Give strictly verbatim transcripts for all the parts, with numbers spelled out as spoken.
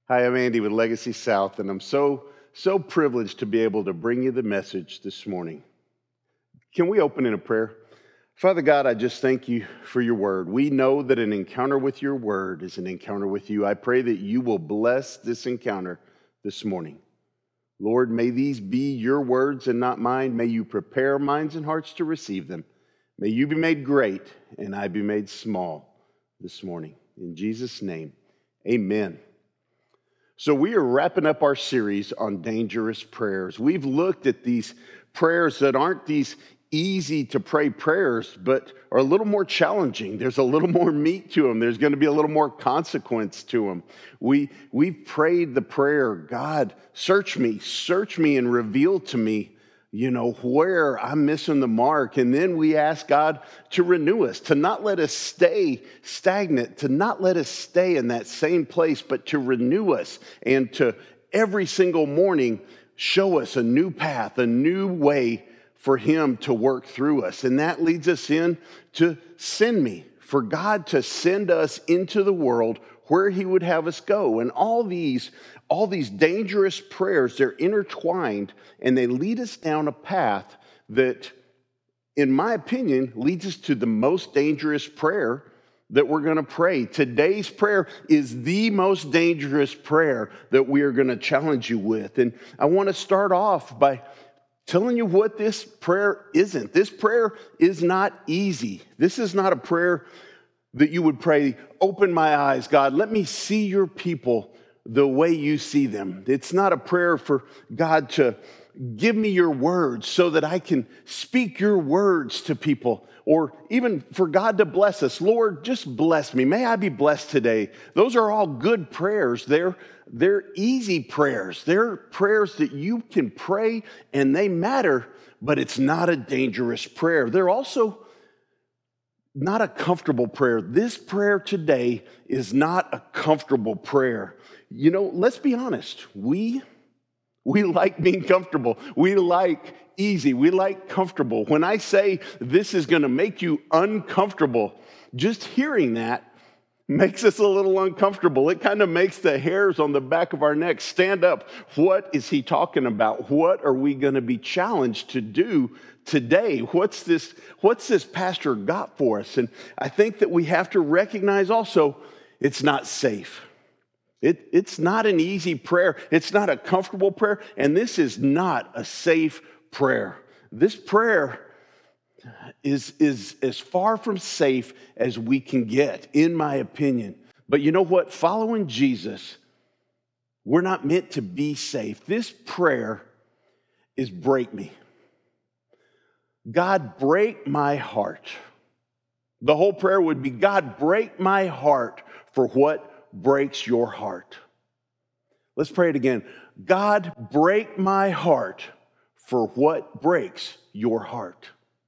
Hi, I'm Andy with Legacy South, and I'm so, so privileged to be able to bring you the message this morning. Can we open in a prayer? Father God, I just thank you for your word. We know that an encounter with your word is an encounter with you. I pray that you will bless this encounter this morning. Lord, may these be your words and not mine. May you prepare minds and hearts to receive them. May you be made great and I be made small this morning. In Jesus' name, amen. So we are wrapping up our series on dangerous prayers. We've looked at these prayers that aren't these easy to pray prayers, but are a little more challenging. There's a little more meat to them. There's going to be a little more consequence to them. We, we've prayed the prayer, God, search me, search me and reveal to me, you know, where I'm missing the mark. And then we ask God to renew us, to not let us stay stagnant, to not let us stay in that same place, but to renew us and to every single morning show us a new path, a new way for him to work through us. And that leads us in to send me, for God to send us into the world where he would have us go. And all these, all these dangerous prayers, they're intertwined and they lead us down a path that, in my opinion, leads us to the most dangerous prayer that we're going to pray. Today's prayer is the most dangerous prayer that we are going to challenge you with. And I want to start off by telling you what this prayer isn't. This prayer is not easy. This is not a prayer that you would pray, open my eyes, God, let me see your people the way you see them. It's not a prayer for God to give me your words so that I can speak your words to people, or even for God to bless us. Lord, just bless me. May I be blessed today. Those are all good prayers. They're, they're easy prayers. They're prayers that you can pray and they matter, but it's not a dangerous prayer. They're also not a comfortable prayer. This prayer today is not a comfortable prayer. You know, let's be honest. We, we like being comfortable. We like easy. We like comfortable. When I say this is going to make you uncomfortable, just hearing that makes us a little uncomfortable. It kind of makes the hairs on the back of our neck stand up. What is he talking about? What are we going to be challenged to do today? What's this, what's this pastor got for us? And I think that we have to recognize also it's not safe. It, it's not an easy prayer. It's not a comfortable prayer. And this is not a safe prayer. This prayer is, is as far from safe as we can get, in my opinion. But you know what? Following Jesus, we're not meant to be safe. This prayer is break me. God, break my heart. The whole prayer would be, God, break my heart for what breaks your heart. Let's pray it again. God, break my heart for what breaks your heart.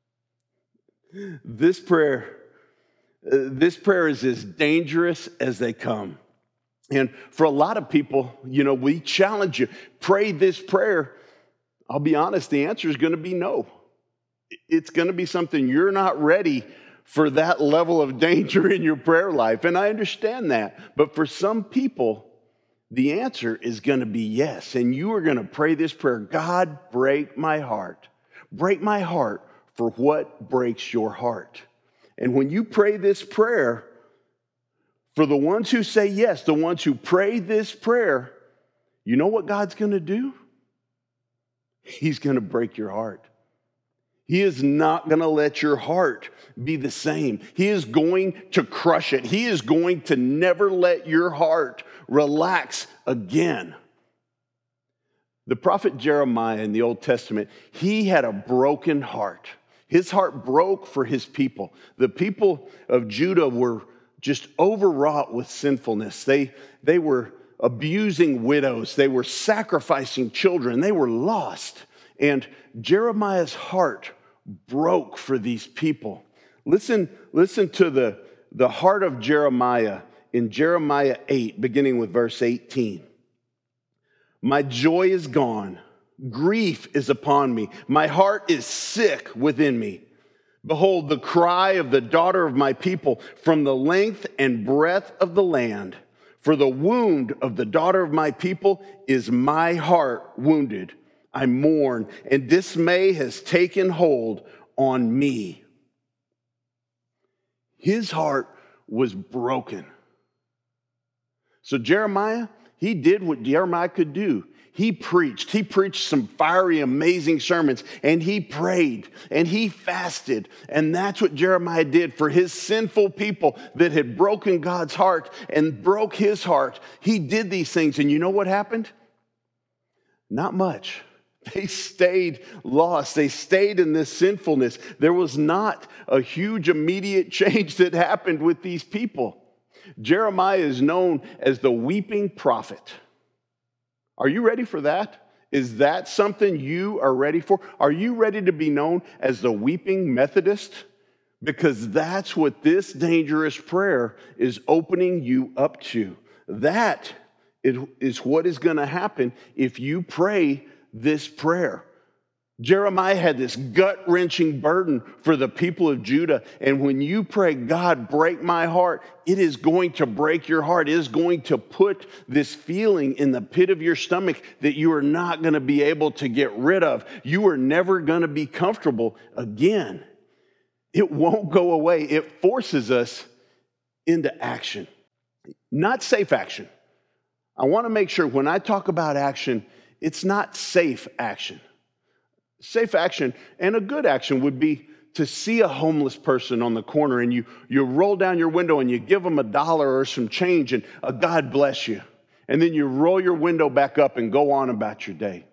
This prayer, uh, this prayer is as dangerous as they come. And for a lot of people, you know, we challenge you, pray this prayer. I'll be honest, the answer is going to be no. It's going to be something you're not ready for, that level of danger in your prayer life. And I understand that. But for some people, the answer is going to be yes. And you are going to pray this prayer. God, break my heart. Break my heart for what breaks your heart. And when you pray this prayer, for the ones who say yes, the ones who pray this prayer, you know what God's going to do? He's going to break your heart. He is not going to let your heart be the same. He is going to crush it. He is going to never let your heart relax again. The prophet Jeremiah in the Old Testament, he had a broken heart. His heart broke for his people. The people of Judah were just overwrought with sinfulness. They, they were abusing widows. They were sacrificing children. They were lost. And Jeremiah's heart broke for these people. Listen, listen to the, the heart of Jeremiah in Jeremiah eight, beginning with verse eighteen. My joy is gone. Grief is upon me. My heart is sick within me. Behold, the cry of the daughter of my people from the length and breadth of the land. For the wound of the daughter of my people is my heart wounded. I mourn, and dismay has taken hold on me. His heart was broken. So Jeremiah, he did what Jeremiah could do. He preached. He preached some fiery, amazing sermons, and he prayed, and he fasted. And that's what Jeremiah did for his sinful people that had broken God's heart and broke his heart. He did these things, and you know what happened? Not much. They stayed lost. They stayed in this sinfulness. There was not a huge immediate change that happened with these people. Jeremiah is known as the weeping prophet. Are you ready for that? Is that something you are ready for? Are you ready to be known as the weeping Methodist? Because that's what this dangerous prayer is opening you up to. That is what is going to happen if you pray this prayer. Jeremiah had this gut-wrenching burden for the people of Judah. And when you pray, God, break my heart, it is going to break your heart. It is going to put this feeling in the pit of your stomach that you are not going to be able to get rid of. You are never going to be comfortable again. It won't go away. It forces us into action, not safe action. I want to make sure when I talk about action, it's not safe action. Safe action and a good action would be to see a homeless person on the corner and you, you roll down your window and you give them a dollar or some change and a God bless you. And then you roll your window back up and go on about your day.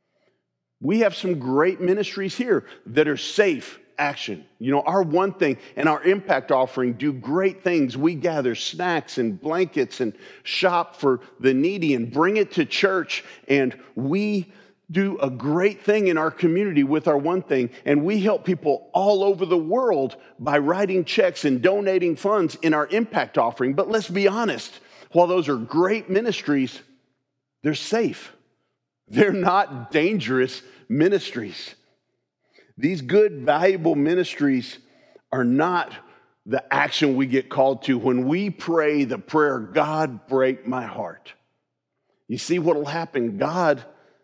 We have some great ministries here that are safe action. You know, our One Thing and our impact offering do great things. We gather snacks and blankets and shop for the needy and bring it to church, and we do a great thing in our community with our One Thing, and we help people all over the world by writing checks and donating funds in our impact offering. But let's be honest, while those are great ministries, they're safe. They're not dangerous ministries. These good, valuable ministries are not the action we get called to when we pray the prayer, God, break my heart. You see what will happen? God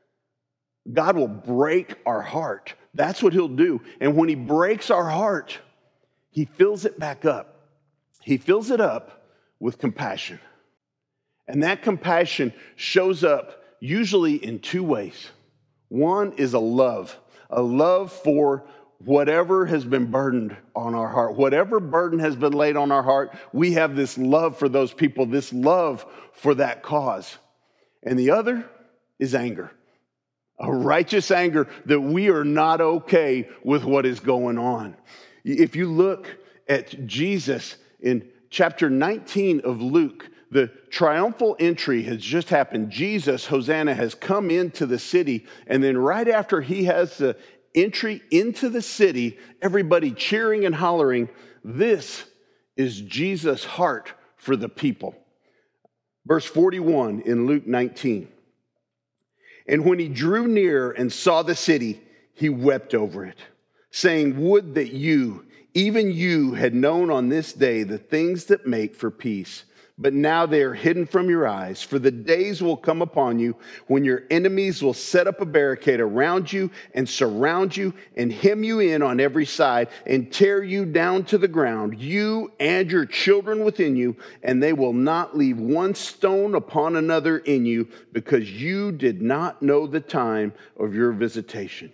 God will break our heart. That's what he'll do. And when he breaks our heart, he fills it back up. He fills it up with compassion. And that compassion shows up usually in two ways. One is a love, a love for whatever has been burdened on our heart. Whatever burden has been laid on our heart, we have this love for those people, this love for that cause. And the other is anger. A righteous anger that we are not okay with what is going on. If you look at Jesus in chapter nineteen of Luke, the triumphal entry has just happened. Jesus, Hosanna, has come into the city. And then right after he has the entry into the city, everybody cheering and hollering, this is Jesus' heart for the people. Verse forty-one in Luke nineteen. And when he drew near and saw the city, he wept over it, saying, would that you, even you, had known on this day the things that make for peace. But now they are hidden from your eyes. For the days will come upon you when your enemies will set up a barricade around you and surround you and hem you in on every side and tear you down to the ground, you and your children within you, and they will not leave one stone upon another in you, because you did not know the time of your visitation.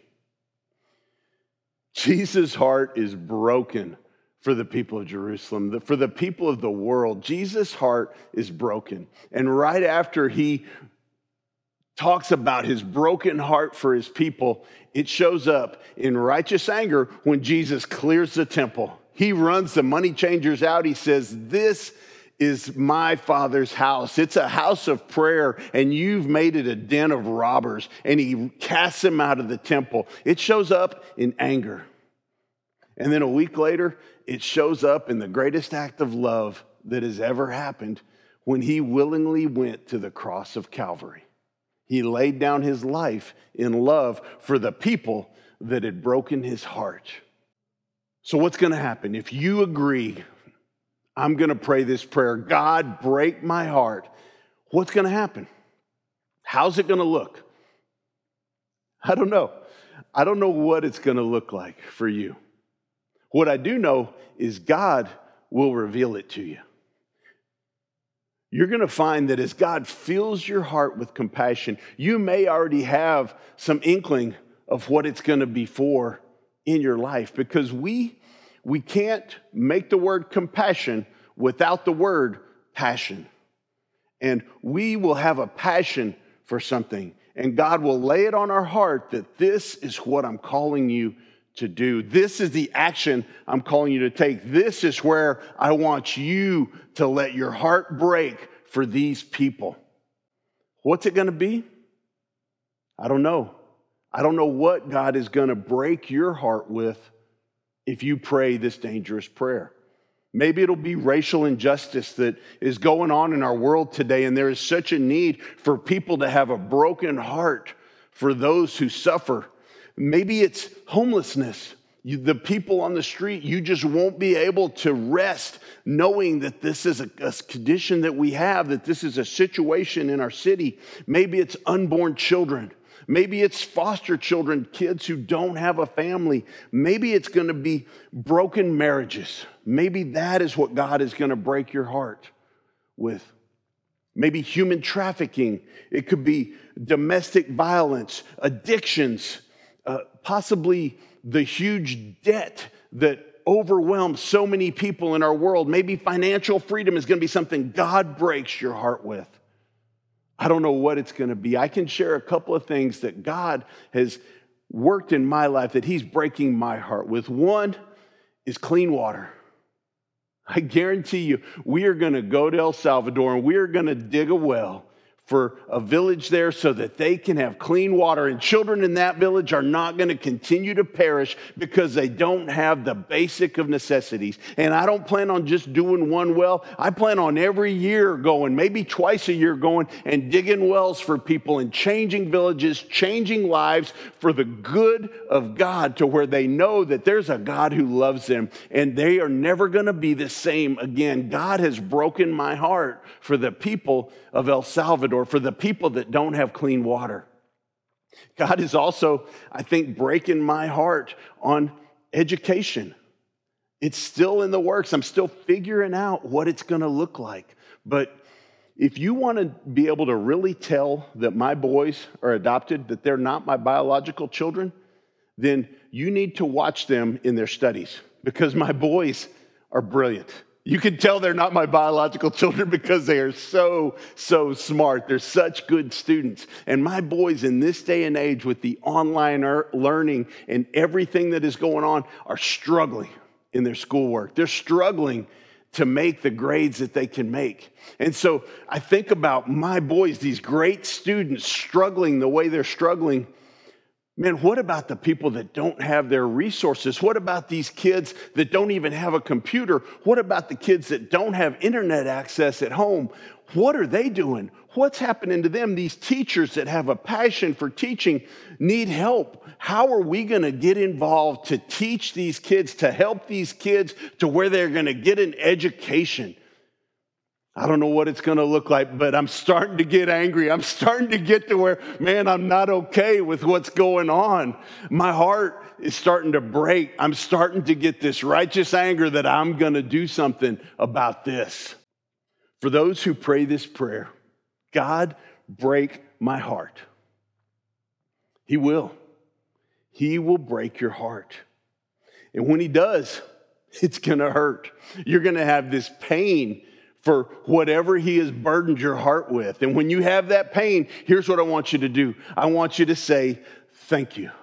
Jesus' heart is broken for the people of Jerusalem, for the people of the world. Jesus' heart is broken. And right after he talks about his broken heart for his people, it shows up in righteous anger when Jesus clears the temple. He runs the money changers out. He says, this is my Father's house. It's a house of prayer, and you've made it a den of robbers. And he casts them out of the temple. It shows up in anger. And then a week later, it shows up in the greatest act of love that has ever happened when he willingly went to the cross of Calvary. He laid down his life in love for the people that had broken his heart. So what's going to happen? If you agree, I'm going to pray this prayer, God, break my heart. What's going to happen? How's it going to look? I don't know. I don't know what it's going to look like for you. What I do know is God will reveal it to you. You're going to find that as God fills your heart with compassion, you may already have some inkling of what it's going to be for in your life, because we we can't make the word compassion without the word passion. And we will have a passion for something, and God will lay it on our heart that this is what I'm calling you to do. This is the action I'm calling you to take. This is where I want you to let your heart break for these people. What's it going to be? I don't know. I don't know what God is going to break your heart with if you pray this dangerous prayer. Maybe it'll be racial injustice that is going on in our world today, and there is such a need for people to have a broken heart for those who suffer. Maybe it's homelessness. You, the people on the street, you just won't be able to rest knowing that this is a, a condition that we have, that this is a situation in our city. Maybe it's unborn children. Maybe it's foster children, kids who don't have a family. Maybe it's going to be broken marriages. Maybe that is what God is going to break your heart with. Maybe human trafficking. It could be domestic violence, addictions, uh, possibly the huge debt that overwhelms so many people in our world. Maybe financial freedom is going to be something God breaks your heart with. I don't know what it's going to be. I can share a couple of things that God has worked in my life that He's breaking my heart with. One is clean water. I guarantee you, we are going to go to El Salvador and we are going to dig a well for a village there so that they can have clean water. And children in that village are not going to continue to perish because they don't have the basic of necessities. And I don't plan on just doing one well. I plan on every year going, maybe twice a year going and digging wells for people and changing villages, changing lives for the good of God, to where they know that there's a God who loves them and they are never going to be the same again. God has broken my heart for the people of El Salvador, for the people that don't have clean water. God is also, I think, breaking my heart on education. It's still in the works. I'm still figuring out what it's going to look like. But if you want to be able to really tell that my boys are adopted, that they're not my biological children, then you need to watch them in their studies, because my boys are brilliant. You can tell they're not my biological children because they are so, so smart. They're such good students. And my boys in this day and age, with the online er- learning and everything that is going on, are struggling in their schoolwork. They're struggling to make the grades that they can make. And so I think about my boys, these great students, struggling the way they're struggling. Man, what about the people that don't have their resources? What about these kids that don't even have a computer? What about the kids that don't have internet access at home? What are they doing? What's happening to them? These teachers that have a passion for teaching need help. How are we going to get involved to teach these kids, to help these kids to where they're going to get an education? I don't know what it's going to look like, but I'm starting to get angry. I'm starting to get to where, man, I'm not okay with what's going on. My heart is starting to break. I'm starting to get this righteous anger that I'm going to do something about this. For those who pray this prayer, God, break my heart. He will. He will break your heart. And when He does, it's going to hurt. You're going to have this pain for whatever He has burdened your heart with. And when you have that pain, here's what I want you to do. I want you to say, thank you.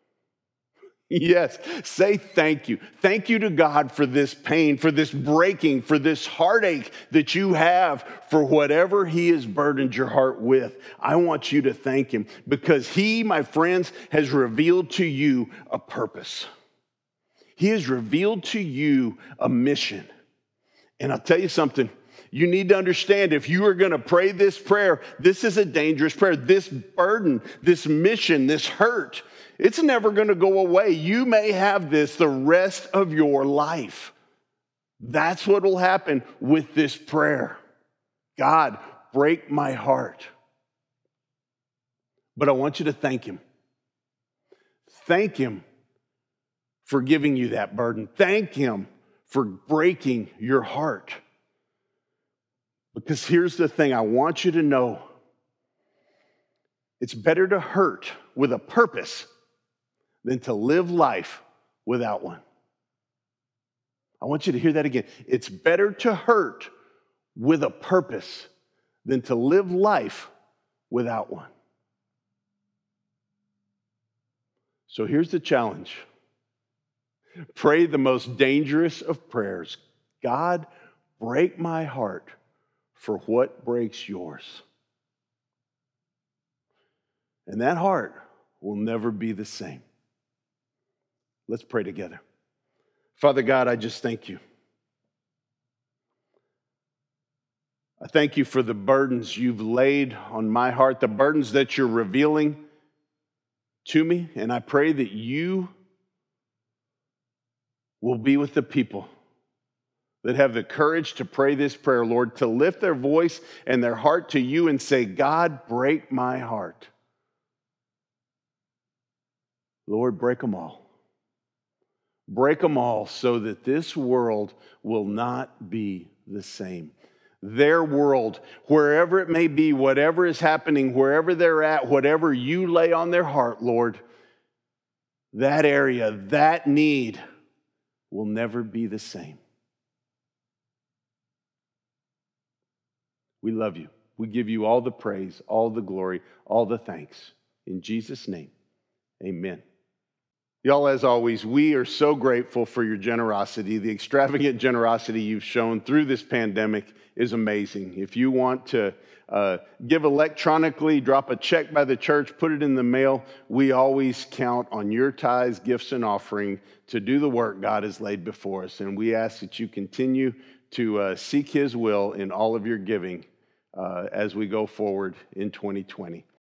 Yes, say thank you. Thank you to God for this pain, for this breaking, for this heartache that you have, for whatever He has burdened your heart with. I want you to thank Him, because He, my friends, has revealed to you a purpose. He has revealed to you a mission. And I'll tell you something. You need to understand, if you are going to pray this prayer, this is a dangerous prayer. This burden, this mission, this hurt, it's never going to go away. You may have this the rest of your life. That's what will happen with this prayer. God, break my heart. But I want you to thank him. Thank him for giving you that burden. Thank him for breaking your heart. Because here's the thing I want you to know. It's better to hurt with a purpose than to live life without one. I want you to hear that again. It's better to hurt with a purpose than to live life without one. So here's the challenge. Pray the most dangerous of prayers. God, break my heart for what breaks yours. And that heart will never be the same. Let's pray together. Father God, I just thank you. I thank you for the burdens you've laid on my heart, the burdens that you're revealing to me. And I pray that you will be with the people that have the courage to pray this prayer, Lord, to lift their voice and their heart to you and say, God, break my heart. Lord, break them all. Break them all so that this world will not be the same. Their world, wherever it may be, whatever is happening, wherever they're at, whatever you lay on their heart, Lord, that area, that need will never be the same. We love you. We give you all the praise, all the glory, all the thanks. In Jesus' name, amen. Y'all, as always, we are so grateful for your generosity. The extravagant generosity you've shown through this pandemic is amazing. If you want to uh, give electronically, drop a check by the church, put it in the mail, we always count on your tithes, gifts, and offering to do the work God has laid before us. And we ask that you continue to uh, seek his will in all of your giving uh, as we go forward in twenty twenty.